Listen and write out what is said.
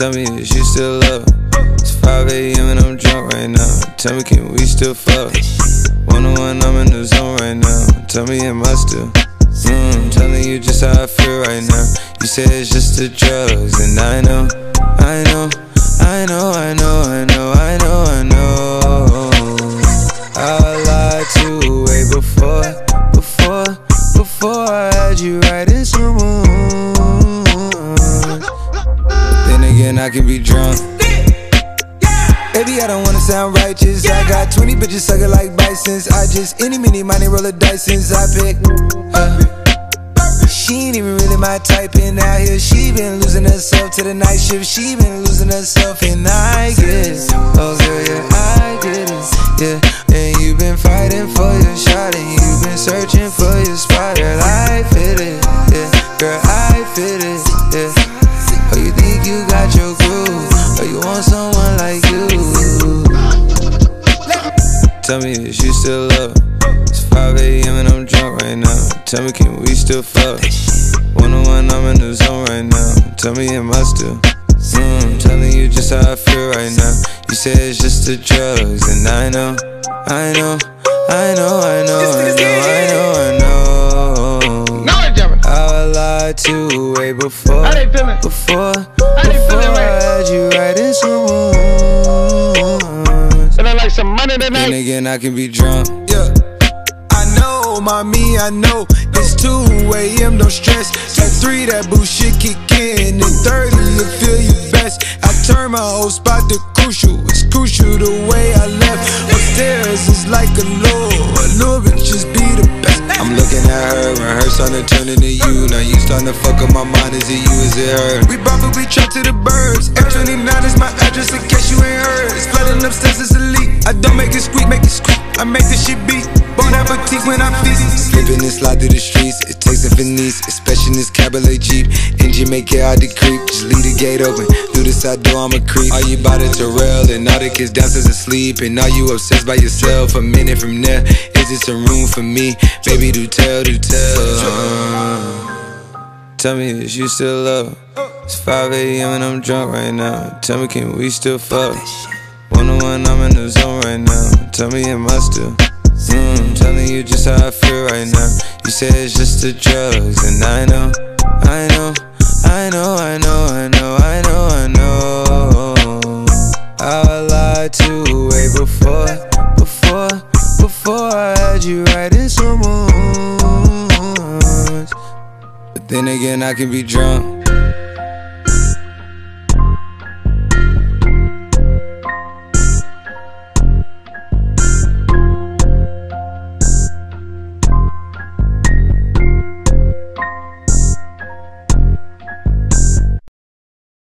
Tell me is you still love? It's 5 a.m. and I'm drunk right now. Tell me can we still fuck? 101, I'm in the zone right now. Tell me am I still? Telling you just how I feel right now. You say it's just the drugs, and I know I lied to way before I had you right in some rooms. But then again, I can be drunk. Baby, I don't wanna sound righteous. I got 20 bitches sucking like bisons. I just any money roll a dice since I pick. She ain't even really my type, and out here she been losing herself to the night shift. She been losing herself, and I get it. Oh girl, yeah, I get it. Yeah, and you been fighting for your shot, and you been searching for your spot. Girl, I fit it. Yeah, girl, I fit it. Yeah. Oh, you think you got your groove? Or you want someone like you? Tell me is you still love? It's 5 a.m. and I'm drunk right now. Tell me can we still fuck? 101, I'm in the zone right now. Tell me am I still? Telling you just how I feel right now. You say it's just the drugs, and I know how I lied to way before I had you right in some rooms. And I like some money tonight. Then again, I can be drunk. Yeah, I know, mommy, I know. It's 2 a.m., no stress. At 3, that bullshit kick in. At 30, you feel you best. I turn my whole spot to crucial. It's crucial the way I left. Upstairs is like a little bit just be the best. I'm looking at her and her starting to turn into you. Now you starting to fuck up my mind. Is it you, is it her? We probably trapped to the birds. F29 is my address in case you ain't heard. It's flooding upstairs, it's a leak. I don't make it squeak, make it squeak. I make this shit beat. Bon appetit when I feast. Slipping and slide through the streets. It takes a finesse, especially in this cabaret Jeep. Engine make it hard to creep. Just leave the gate open. Through the side door, I'm a creep. Are you about to Terrell? And all the kids downstairs asleep. And are you obsessed by yourself? A minute from there, is this a room for me? Baby, do tell. Tell me is you still love? It's 5 a.m. and I'm drunk right now. Tell me can we still fuck? 101, I'm in the zone right now. Tell me am I still? Telling you just how I feel right now. You say it's just the drugs, and I know how I lied to way before I had you right in some rooms. But then again, I can be drunk.